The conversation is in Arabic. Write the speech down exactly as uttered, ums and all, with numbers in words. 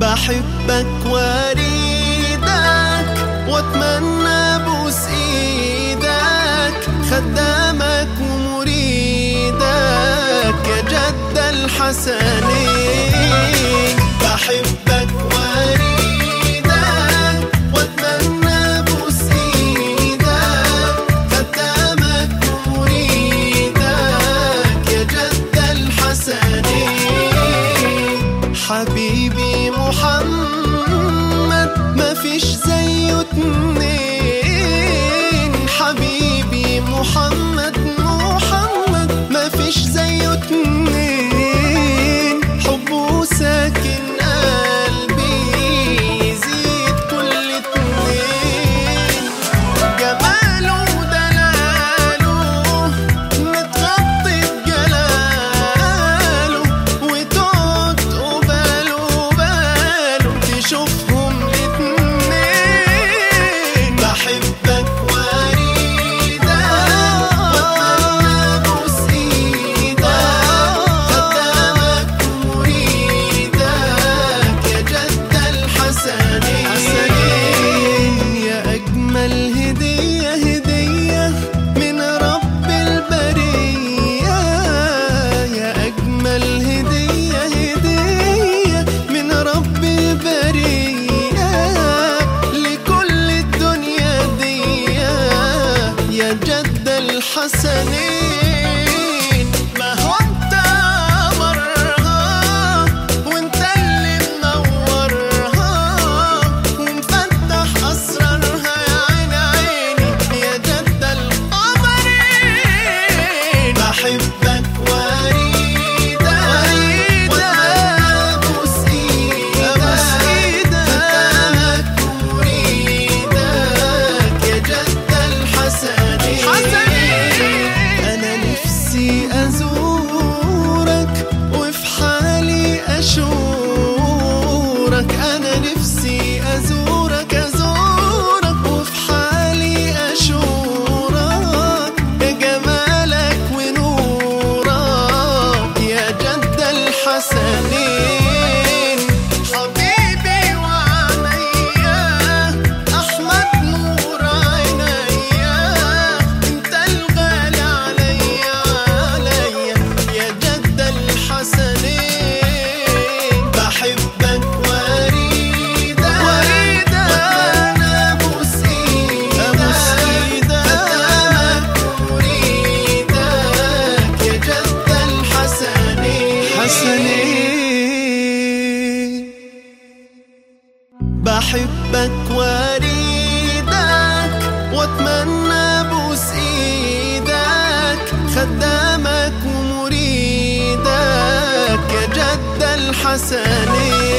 بحبك واريدك واتمنى بوس ايدك، خدامك ومريدك يا جد الحسنين. بحبك واريدك واتمنى بوس ايدك، خدامك ومريدك يا جد الحسنين. حبيبي محمد ما فيش زيه اتنين، حبيبي محمد محمد ما فيش زيه اتنين، حبه ساكن قلبي يزيد كل اتنين، جماله ودلاله متغطي بجلاله، وتقعد قباله باله تشوفهم الاتنين. بحبك واريدك واتمنى بوس ايدك، خدامك ومريدك يا جد الحسنين. يا أجمل هدية هدية من رب البرية، يا أجمل هدية هدية من رب البرية لكل الدنيا دي يا جد الحسنين. ما هو انت قمرها وانت اللي منورها ومفتح اسرارها يا عين عيني يا جد القمرين. بحبك واريدك واتمنى بوس ايدك، خدامك ومريدك يا جد الحسنين. أنا نفسي أزورك وفي حالي أشورك، أنا نفسي أزورك أزورك وفي حالي أشورك، يا جمالك ونورك يا جد الحسنين. حبيبي وعينيا أحمد نور عينيا، انت الغالي عليا عليا يا جد الحسنين. بحبك واريدك واتمنى بوس ايدك، خدامك ومريدك يا جد الحسنين حسنين. بحبك واريدك واتمنى بوس ايدك، خدامك ومريدك يا جد الحسنين.